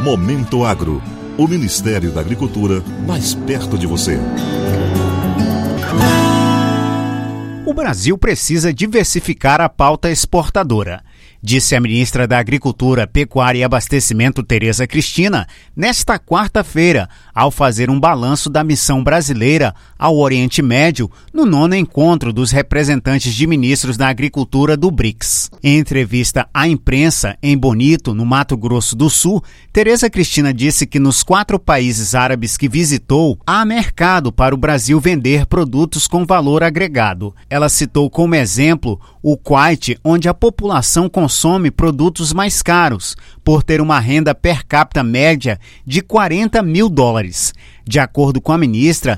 Momento Agro, o Ministério da Agricultura mais perto de você. O Brasil precisa diversificar a pauta exportadora, disse a ministra da Agricultura, Pecuária e Abastecimento, Tereza Cristina, nesta quarta-feira, ao fazer um balanço da missão brasileira ao Oriente Médio no 9º encontro dos representantes de ministros da Agricultura do BRICS. Em entrevista à imprensa em Bonito, no Mato Grosso do Sul, Tereza Cristina disse que nos 4 países árabes que visitou, há mercado para o Brasil vender produtos com valor agregado. Ela citou como exemplo o Kuwait, onde a população consome produtos mais caros, por ter uma renda per capita média de $40 mil. De acordo com a ministra,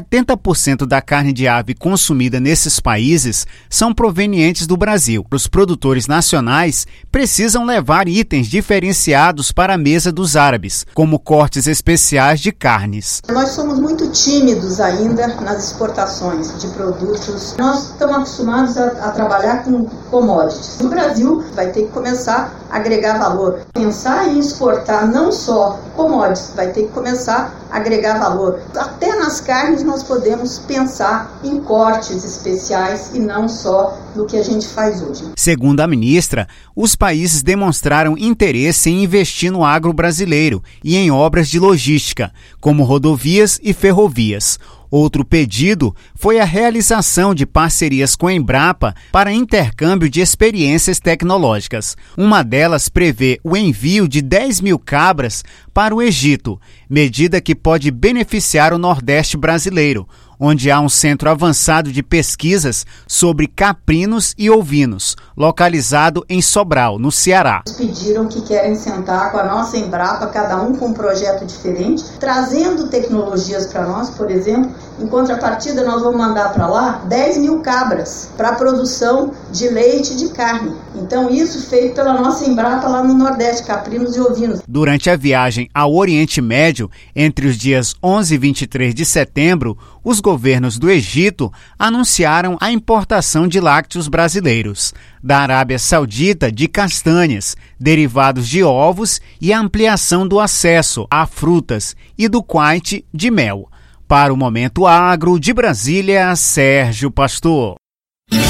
70% da carne de ave consumida nesses países são provenientes do Brasil. Os produtores nacionais precisam levar itens diferenciados para a mesa dos árabes, como cortes especiais de carnes. Nós somos muito tímidos ainda nas exportações de produtos. Nós estamos acostumados a trabalhar com commodities. O Brasil vai ter que começar a agregar valor. Pensar em exportar não só commodities, vai ter que começar a agregar valor. Até nas carnes nós podemos pensar em cortes especiais e não só no que a gente faz hoje. Segundo a ministra, os países demonstraram interesse em investir no agro brasileiro e em obras de logística, como rodovias e ferrovias. Outro pedido foi a realização de parcerias com a Embrapa para intercâmbio de experiências tecnológicas. Uma delas prevê o envio de 10 mil cabras para o Egito, medida que pode beneficiar o Nordeste brasileiro, onde há um centro avançado de pesquisas sobre caprinos e ovinos, localizado em Sobral, no Ceará. Eles pediram que querem sentar com a nossa Embrapa, cada um com um projeto diferente, trazendo tecnologias para nós, por exemplo. Em contrapartida, nós vamos mandar para lá 10 mil cabras para a produção de leite e de carne. Então, isso feito pela nossa Embrapa lá no Nordeste, caprinos e ovinos. Durante a viagem ao Oriente Médio, entre os dias 11 e 23 de setembro, os governos do Egito anunciaram a importação de lácteos brasileiros, da Arábia Saudita de castanhas, derivados de ovos e a ampliação do acesso a frutas e do Kuwait de mel. Para o Momento Agro, de Brasília, Sérgio Pastor.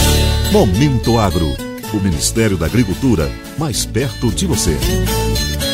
Momento Agro, o Ministério da Agricultura mais perto de você.